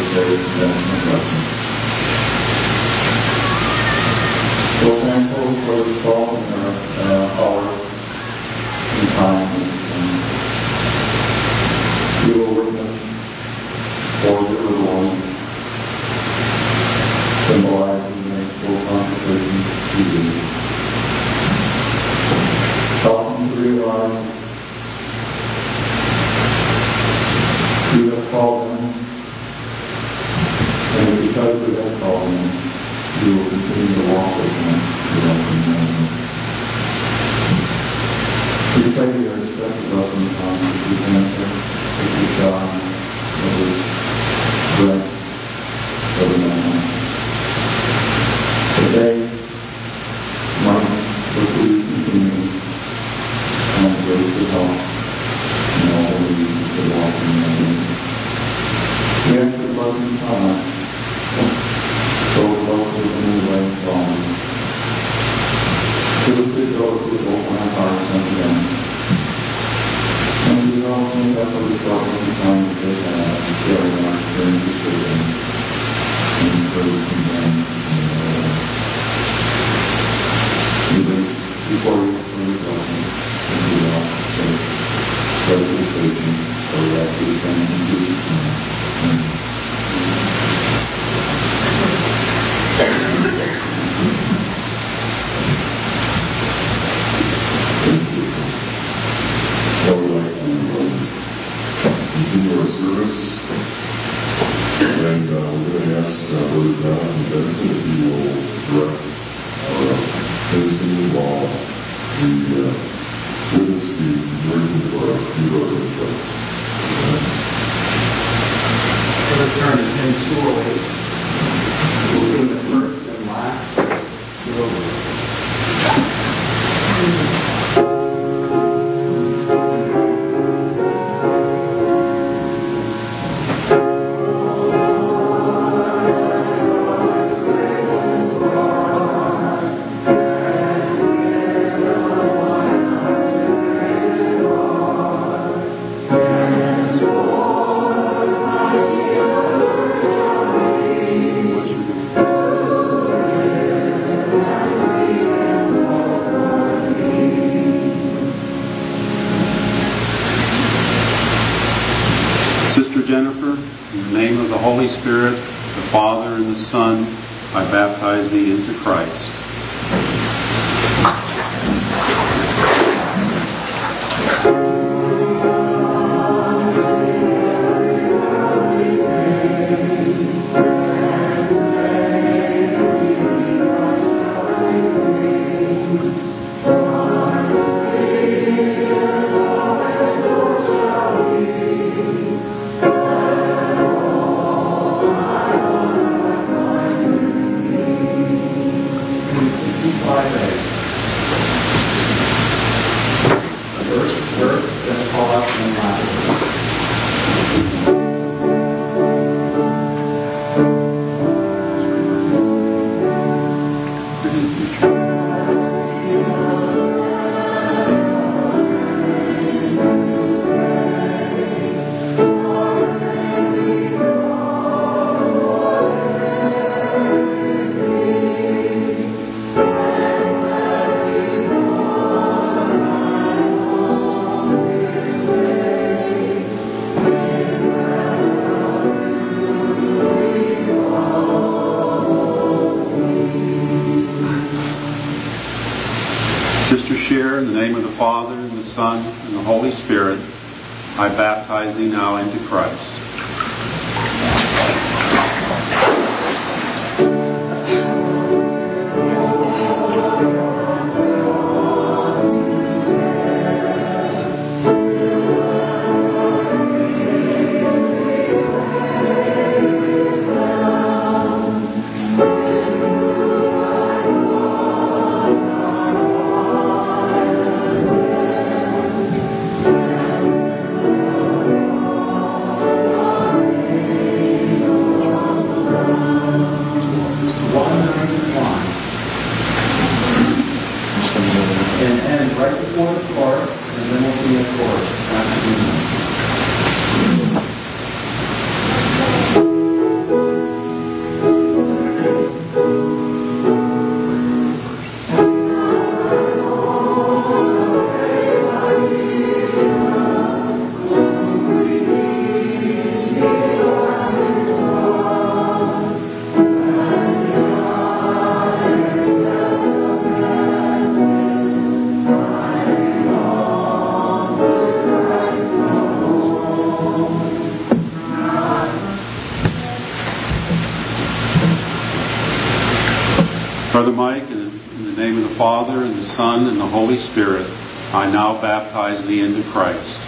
faith and blessing. So thankful for the salt in our hearts and time. We will witness for the little one, symbolizing the full consecration to you. Help them to realize you have called them, and because you have called them, you will continue to walk with them throughout the name. We pray your special blessing on the answer, the God, of the bread, of the man. Today, might quickly continue on grace to help in all that we to walk in the name. We ask for loving time, so close to the new way from to the those who open our hearts and them. And we also have for the trouble time that they have to carry our experiences with them and encouraging them in the Lord. We wait before you for the blessing and we ask for preservation for that we can in Jesus' name. Amen. I would like to continue our service, and we're going to ask Brother Jonathan Benson if he will direct our hymn while we witness the conversion of our new brother in Christ. Let's turn to hymn 208. We'll sing the first and last 208. Holy Spirit, the Father and the Son, I baptize thee into Christ. In the name of the Father, and the Son, and the Holy Spirit, I baptize thee now into Christ. Brother Mike, in the name of the Father, and the Son, and the Holy Spirit, I now baptize thee into Christ.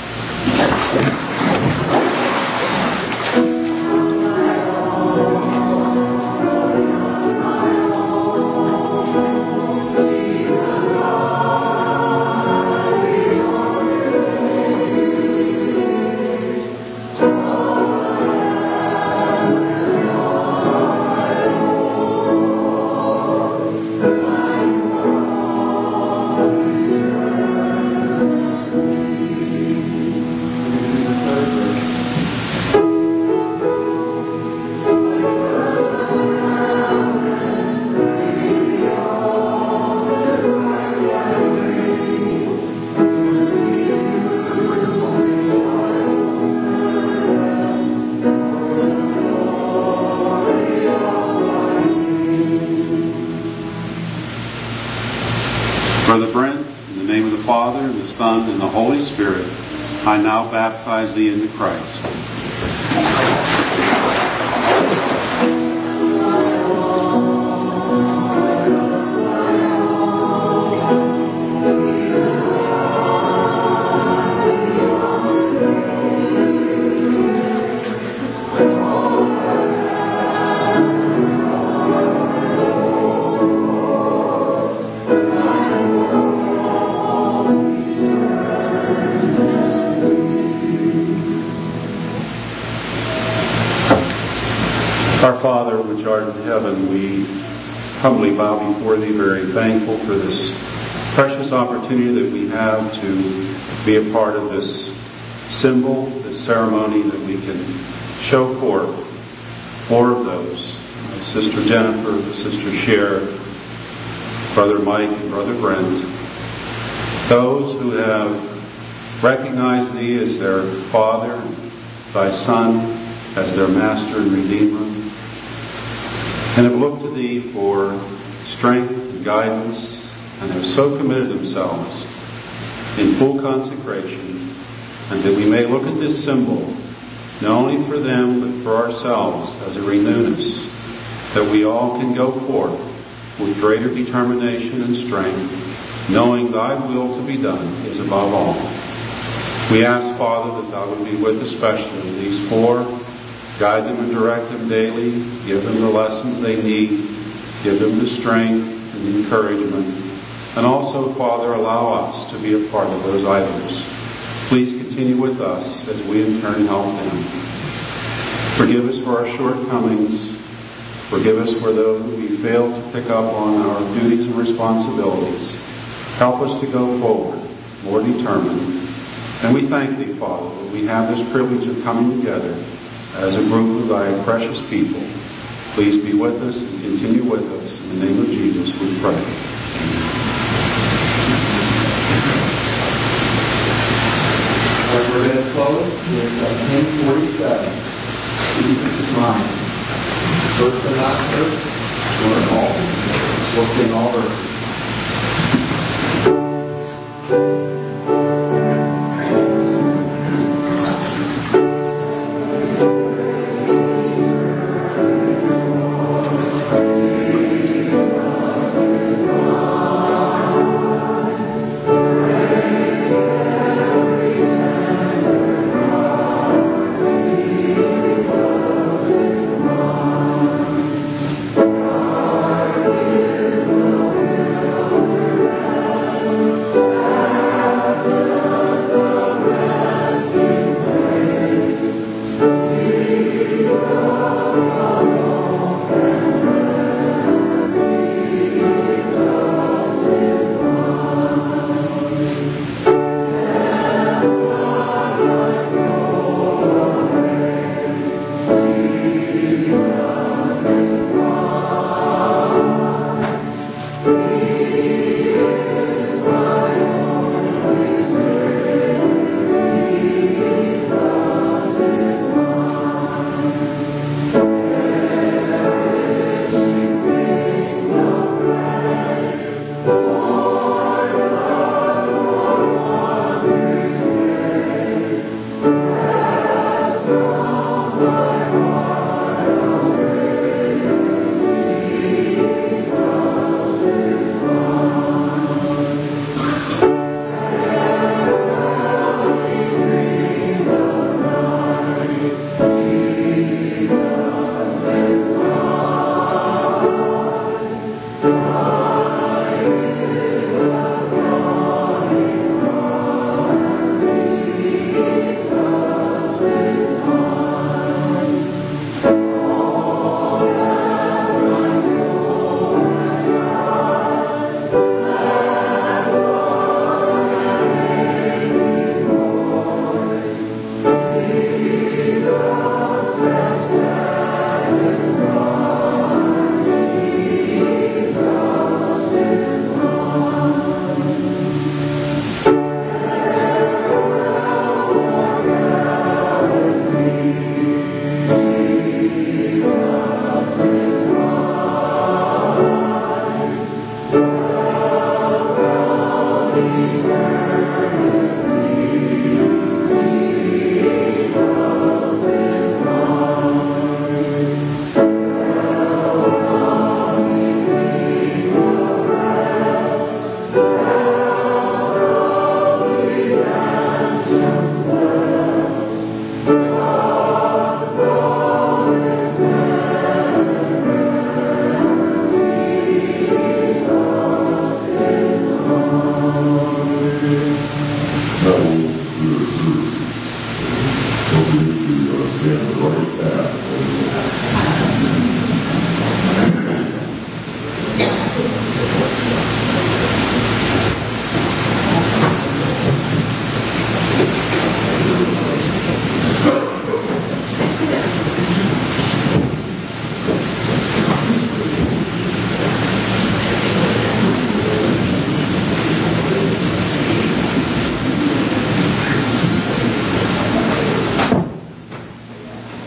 Brother Brent, in the name of the Father, and the Son, and the Holy Spirit, I now baptize thee into Christ. Our Father, which art in heaven, we humbly bow before thee, very thankful for this precious opportunity that we have to be a part of this symbol, this ceremony, that we can show forth more of those. Sister Jennifer, Sister Cher, Brother Mike, and Brother Brent, those who have recognized thee as their Father, thy Son, as their Master and Redeemer, and have looked to thee for strength and guidance, and have so committed themselves in full consecration, and that we may look at this symbol, not only for them, but for ourselves, as a renewness, that we all can go forth with greater determination and strength, knowing thy will to be done is above all. We ask, Father, that thou would be with especially these four. Guide them and direct them daily. Give them the lessons they need. Give them the strength and the encouragement. And also, Father, allow us to be a part of those items. Please continue with us as we in turn help them. Forgive us for our shortcomings. Forgive us for those we fail to pick up on our duties and responsibilities. Help us to go forward, more determined. And we thank thee, Father, that we have this privilege of coming together as a group of thy precious people. Please be with us and continue with us. In the name of Jesus we pray. We're going to close with hymn 47. Jesus is mine. First and last verse. We'll sing all verses.